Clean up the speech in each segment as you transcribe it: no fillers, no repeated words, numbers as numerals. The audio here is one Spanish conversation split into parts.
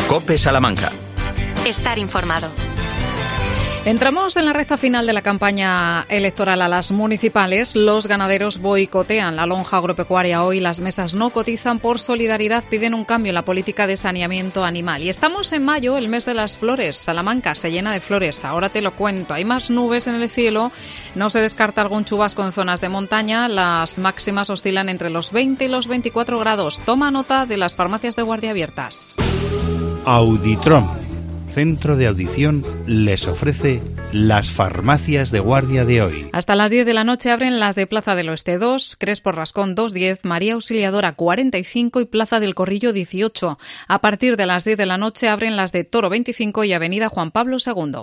COPE Salamanca. Estar informado. Entramos en la recta final de la campaña electoral a las municipales. Los ganaderos boicotean la lonja agropecuaria hoy. Las mesas no cotizan por solidaridad. Piden un cambio en la política de saneamiento animal. Y estamos en mayo, el mes de las flores. Salamanca se llena de flores. Ahora te lo cuento. Hay más nubes en el cielo. No se descarta algún chubasco en zonas de montaña. Las máximas oscilan entre los 20 y los 24 grados. Toma nota de las farmacias de guardia abiertas. Auditrom, Centro de Audición, les ofrece las farmacias de guardia de hoy. Hasta las 10 de la noche abren las de Plaza del Oeste 2, Crespo Rascón 210, María Auxiliadora 45 y Plaza del Corrillo 18. A partir de las 10 de la noche abren las de Toro 25 y Avenida Juan Pablo II.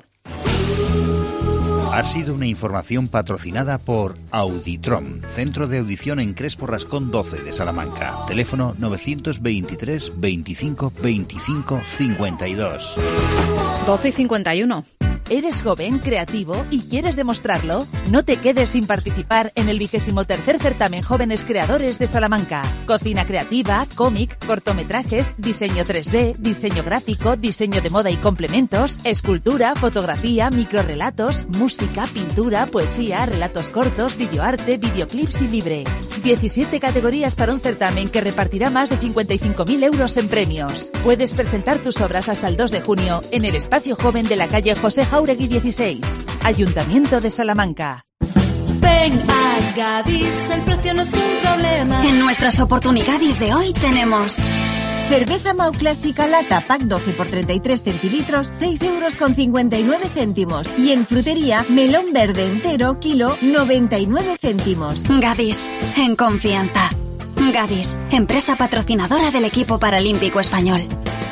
Ha sido una información patrocinada por Auditrom, Centro de Audición en Crespo Rascón 12 de Salamanca. Teléfono 923 25 25 52. 12:51. ¿Eres joven, creativo y quieres demostrarlo? No te quedes sin participar en el 23º Certamen Jóvenes Creadores de Salamanca. Cocina creativa, cómic, cortometrajes, diseño 3D, diseño gráfico, diseño de moda y complementos, escultura, fotografía, microrrelatos, música, pintura, poesía, relatos cortos, videoarte, videoclips y libre. 17 categorías para un certamen que repartirá más de 55.000 euros en premios. Puedes presentar tus obras hasta el 2 de junio en el Espacio Joven de la calle José Jáuregui 16, Ayuntamiento de Salamanca. Ven a Gadis, el precio no es un problema. En nuestras oportunidades de hoy tenemos cerveza Mau Clásica lata pack 12 por 33 centilitros, 6,59 euros. Y en frutería, melón verde entero, kilo, 99 céntimos. Gadis, en confianza. Gadis, empresa patrocinadora del equipo paralímpico español.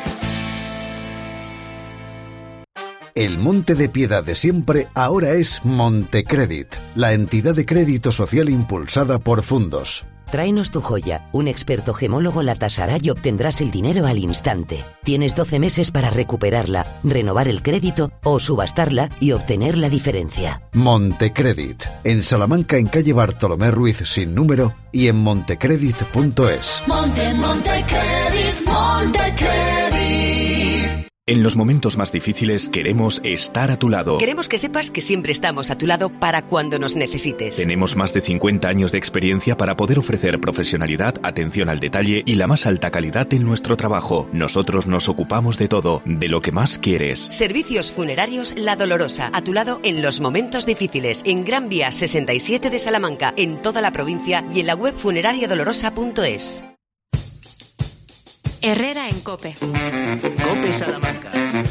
El Monte de Piedad de siempre ahora es Montecredit, la entidad de crédito social impulsada por Fundos. Tráenos tu joya, un experto gemólogo la tasará y obtendrás el dinero al instante. Tienes 12 meses para recuperarla, renovar el crédito o subastarla y obtener la diferencia. Montecredit, en Salamanca en calle Bartolomé Ruiz sin número y en montecredit.es. Montecredit, Montecredit. En los momentos más difíciles queremos estar a tu lado. Queremos que sepas que siempre estamos a tu lado para cuando nos necesites. Tenemos más de 50 años de experiencia para poder ofrecer profesionalidad, atención al detalle y la más alta calidad en nuestro trabajo. Nosotros nos ocupamos de todo, de lo que más quieres. Servicios Funerarios La Dolorosa, a tu lado en los momentos difíciles. En Gran Vía 67 de Salamanca, en toda la provincia y en la web funerariadolorosa.es. Herrera en COPE. COPE Salamanca.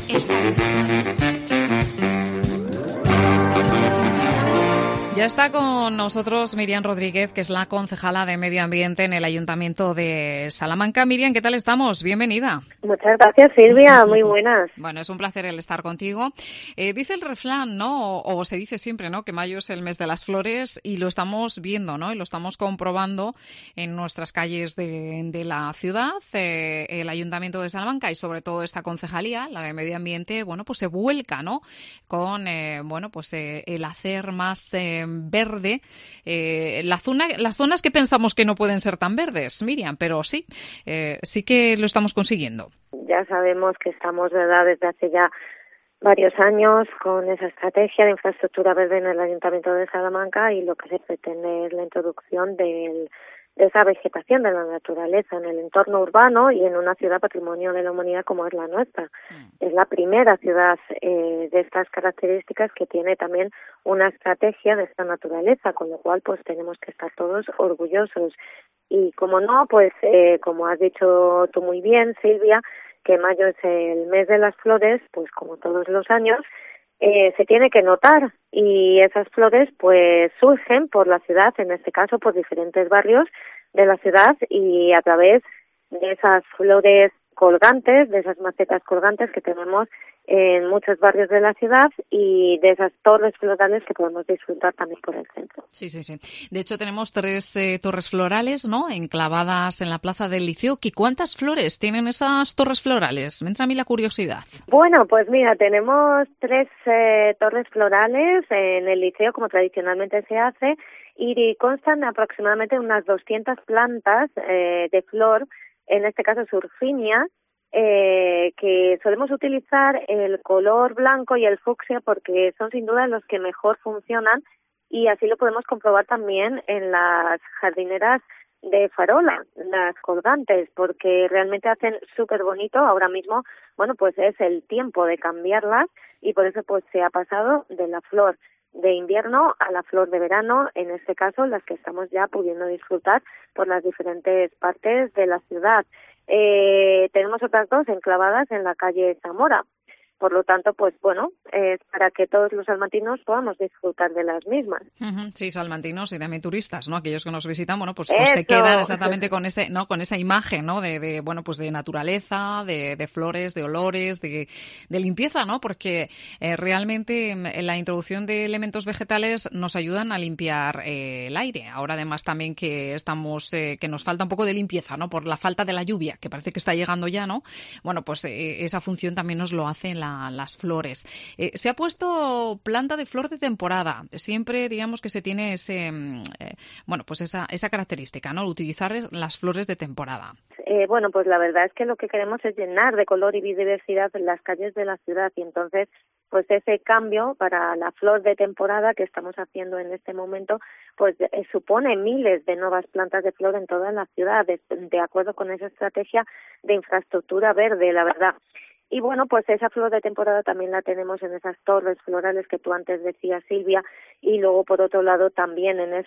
Ya está con nosotros Miriam Rodríguez, que es la concejala de Medio Ambiente en el Ayuntamiento de Salamanca. Miriam, ¿qué tal estamos? Bienvenida. Muchas gracias, Silvia. Muy buenas. Bueno, es un placer el estar contigo. Dice el refrán, ¿no? O se dice siempre, ¿no?, que mayo es el mes de las flores y lo estamos viendo, ¿no? Y lo estamos comprobando en nuestras calles de la ciudad. El Ayuntamiento de Salamanca y sobre todo esta concejalía, la de Medio Ambiente, bueno, pues se vuelca, ¿no?, con, el hacer más verde las zonas que pensamos que no pueden ser tan verdes, Miriam, pero sí que lo estamos consiguiendo. Ya sabemos que estamos, ¿verdad?, desde hace ya varios años con esa estrategia de infraestructura verde en el Ayuntamiento de Salamanca y lo que se pretende es la introducción de esa vegetación de la naturaleza en el entorno urbano y en una ciudad patrimonio de la humanidad como es la nuestra. Es la primera ciudad de estas características que tiene también una estrategia de esta naturaleza, con lo cual pues tenemos que estar todos orgullosos. Y como no, pues como has dicho tú muy bien, Silvia, que mayo es el mes de las flores, pues como todos los años, se tiene que notar y esas flores pues surgen por la ciudad, en este caso por diferentes barrios de la ciudad y a través de esas flores colgantes, de esas macetas colgantes que tenemos en muchos barrios de la ciudad y de esas torres florales que podemos disfrutar también por el centro. Sí. De hecho, tenemos 3 torres florales, ¿no?, enclavadas en la Plaza del Liceo. ¿Y cuántas flores tienen esas torres florales? Me entra a mí la curiosidad. Bueno, pues mira, tenemos 3 torres florales en el Liceo, como tradicionalmente se hace, y constan aproximadamente unas 200 plantas de flor, en este caso surfinia, que solemos utilizar el color blanco y el fucsia porque son sin duda los que mejor funcionan, y así lo podemos comprobar también en las jardineras de farola, las colgantes, porque realmente hacen súper bonito. Ahora mismo, bueno, pues es el tiempo de cambiarlas, y por eso pues se ha pasado de la flor de invierno a la flor de verano, en este caso las que estamos ya pudiendo disfrutar por las diferentes partes de la ciudad. Tenemos otras dos enclavadas en la calle Zamora. Por lo tanto, pues bueno, para que todos los salmantinos podamos disfrutar de las mismas. Sí, salmantinos y también turistas, ¿no? Aquellos que nos visitan, bueno, pues se quedan exactamente con ese, ¿no? Con esa imagen, ¿no? De bueno, pues de naturaleza, de flores, de olores, de limpieza, ¿no? Porque realmente la introducción de elementos vegetales nos ayudan a limpiar el aire. Ahora además también que que nos falta un poco de limpieza, ¿no? Por la falta de la lluvia, que parece que está llegando ya, ¿no? Bueno, pues esa función también nos lo hace las flores. Se ha puesto planta de flor de temporada. Siempre digamos que se tiene pues esa característica, ¿no? Utilizar las flores de temporada. Bueno, pues la verdad es que lo que queremos es llenar de color y biodiversidad las calles de la ciudad, y entonces pues ese cambio para la flor de temporada que estamos haciendo en este momento pues supone miles de nuevas plantas de flor en toda la ciudad, de acuerdo con esa estrategia de infraestructura verde, la verdad. Y bueno, pues esa flor de temporada también la tenemos en esas torres florales que tú antes decías, Silvia, y luego por otro lado también en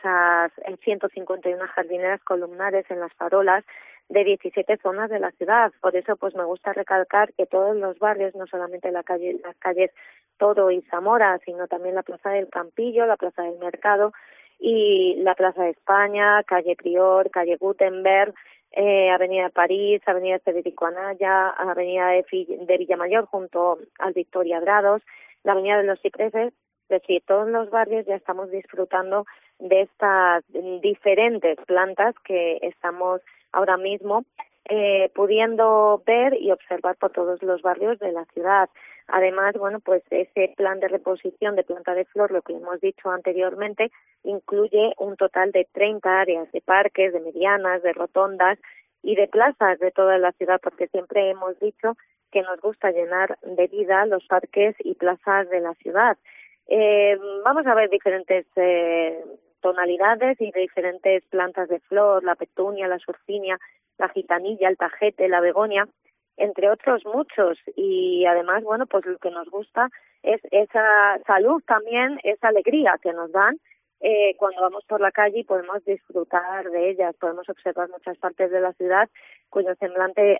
151 jardineras columnares en las farolas de 17 zonas de la ciudad. Por eso pues me gusta recalcar que todos los barrios, no solamente las calles Toro y Zamora, sino también la Plaza del Campillo, la Plaza del Mercado y la Plaza de España, calle Prior, calle Gutenberg, Avenida París, Avenida Federico Anaya, Avenida de Villamayor junto al Victoria Grados, la Avenida de los Cipreses. Es decir, todos los barrios ya estamos disfrutando de estas diferentes plantas que estamos ahora mismo pudiendo ver y observar por todos los barrios de la ciudad. Además, bueno, pues ese plan de reposición de planta de flor, lo que hemos dicho anteriormente, incluye un total de 30 áreas de parques, de medianas, de rotondas y de plazas de toda la ciudad, porque siempre hemos dicho que nos gusta llenar de vida los parques y plazas de la ciudad. Vamos a ver diferentes tonalidades y de diferentes plantas de flor, la petunia, la surfinia, la gitanilla, el tajete, la begonia, entre otros muchos. Y además, bueno, pues lo que nos gusta es esa salud también, esa alegría que nos dan cuando vamos por la calle y podemos disfrutar de ellas. Podemos observar muchas partes de la ciudad cuyo semblante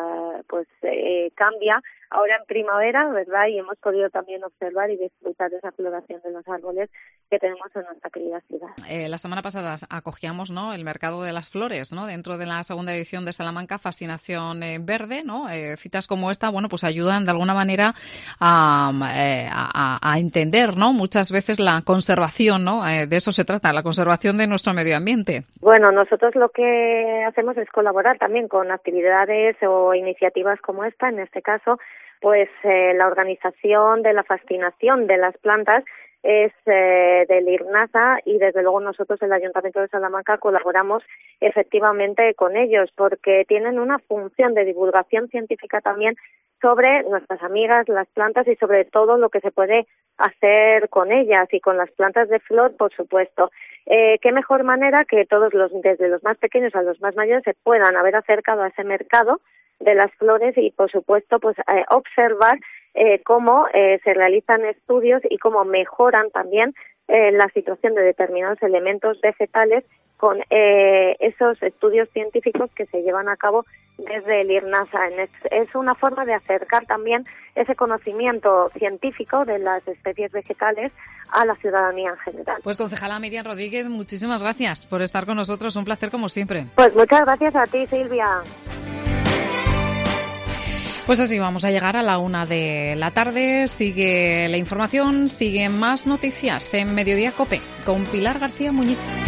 cambia ahora en primavera, ¿verdad? Y hemos podido también observar y disfrutar de esa floración de los árboles que tenemos en nuestra querida ciudad. La semana pasada acogíamos, ¿no?, el Mercado de las Flores, ¿no?, dentro de la segunda edición de Salamanca, Fascinación Verde, ¿no? Citas como esta, bueno, pues ayudan de alguna manera a entender, ¿no?, muchas veces la conservación, ¿no? De eso se trata, la conservación de nuestro medio ambiente. Bueno, nosotros lo que hacemos es colaborar también con actividades o iniciativas como esta, en este caso, pues la organización de la fascinación de las plantas es del IRNASA, y desde luego nosotros, el Ayuntamiento de Salamanca, colaboramos efectivamente con ellos porque tienen una función de divulgación científica también sobre nuestras amigas, las plantas, y sobre todo lo que se puede hacer con ellas y con las plantas de flor, por supuesto. Qué mejor manera que todos desde los más pequeños a los más mayores, se puedan haber acercado a ese mercado de las flores y, por supuesto, pues observar cómo se realizan estudios y cómo mejoran también la situación de determinados elementos vegetales con esos estudios científicos que se llevan a cabo desde el IRNASA. Es una forma de acercar también ese conocimiento científico de las especies vegetales a la ciudadanía en general. Pues concejala Miriam Rodríguez, muchísimas gracias por estar con nosotros, un placer como siempre. Pues muchas gracias a ti, Silvia. Pues así vamos a llegar a la 1 de la tarde. Sigue la información, siguen más noticias en Mediodía COPE con Pilar García Muñiz.